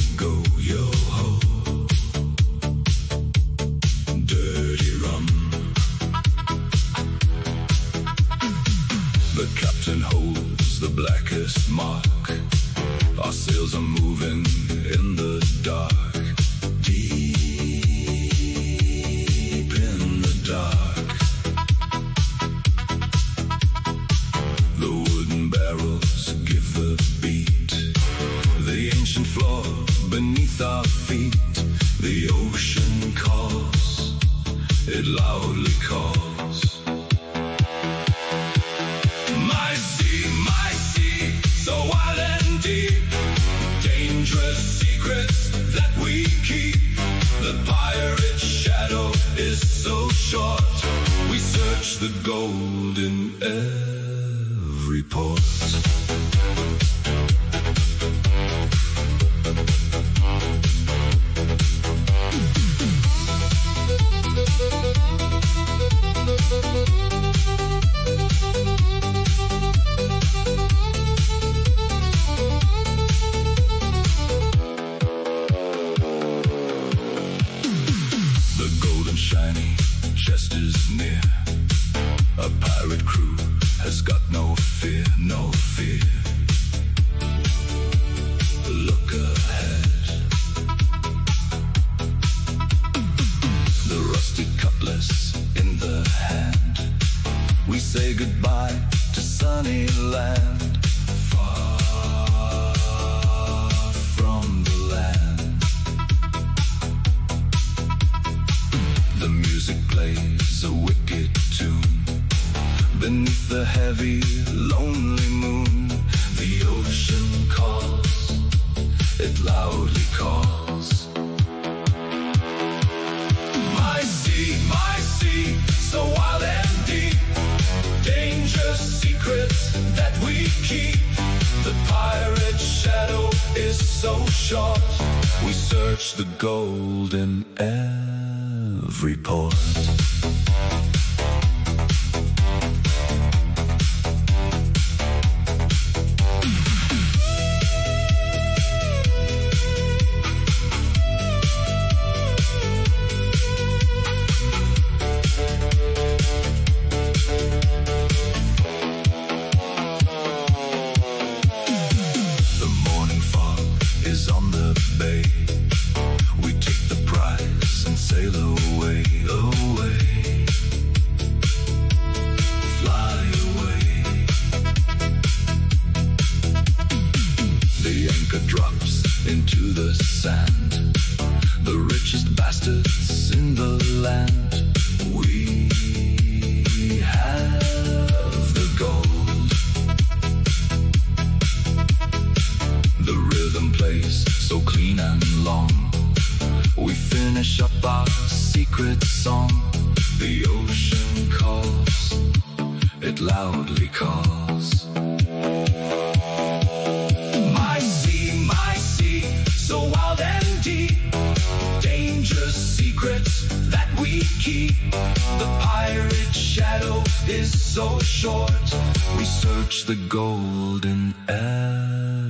go yo ho. Dirty rum. The captain holds the blackest mark. Our sails are moving in the dark. Deep in the dark. The wooden barrels give the beat. The ancient floor beneath our feet. The ocean calls, it loudly calls. My sea, so wild and deep. Dangerous secrets that we keep. The pirate's shadow is so short. We search the gold in every port. The golden shiny chest is near. A pirate crew has got no fear, no fear. Look ahead. The rusted cutlass in the hand. We say goodbye to sunny land. Far from the land. The music plays a wicked tune. Beneath the heavy, lonely moon, the ocean calls, it loudly calls. My sea, so wild and deep. Dangerous secrets that we keep. The pirate's shadow is so short. We search the gold in every port. The morning fog is on the bay. We take the prize and sail away, away. Fly away. The anchor drops into the sand. The richest bastards in the land. We have the gold. The rhythm plays so clean and long. We finish up our secret song. The ocean calls, it loudly calls. My sea, so wild and deep. Dangerous secrets that we keep. The pirate's shadow is so short. We search the gold in air.